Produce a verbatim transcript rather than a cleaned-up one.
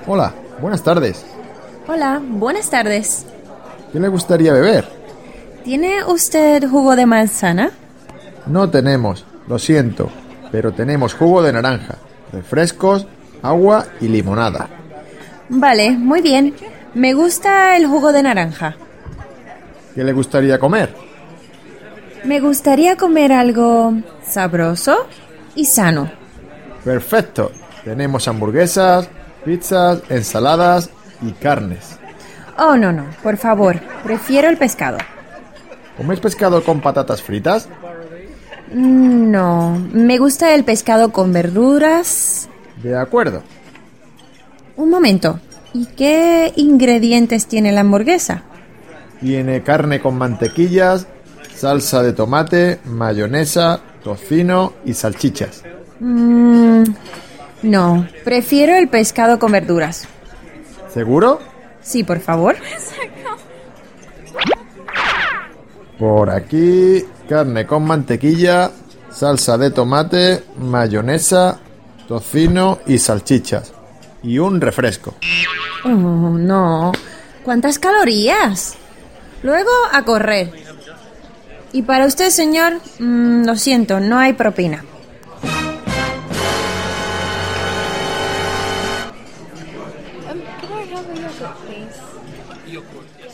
Hola, buenas tardes. Hola, buenas tardes. ¿Qué le gustaría beber? ¿Tiene usted jugo de manzana? No tenemos, lo siento, pero tenemos jugo de naranja, refrescos, agua y limonada. Vale, muy bien. Me gusta el jugo de naranja. ¿Qué le gustaría comer? Me gustaría comer algo sabroso y sano. Perfecto, tenemos hamburguesas, pizzas, ensaladas y carnes. Oh, no, no, por favor, prefiero el pescado. ¿Coméis pescado con patatas fritas? No, me gusta el pescado con verduras. De acuerdo. Un momento, ¿y qué ingredientes tiene la hamburguesa? Tiene carne con mantequillas, salsa de tomate, mayonesa, tocino y salchichas. Mm, no, prefiero el pescado con verduras. ¿Seguro? Sí, por favor. Por aquí, carne con mantequilla, salsa de tomate, mayonesa, tocino y salchichas. Y un refresco. Oh, no. ¿Cuántas calorías? Luego a correr. Y para usted, señor, mmm, lo siento, no hay propina. Um, can I have a yogurt, please? Yogurt.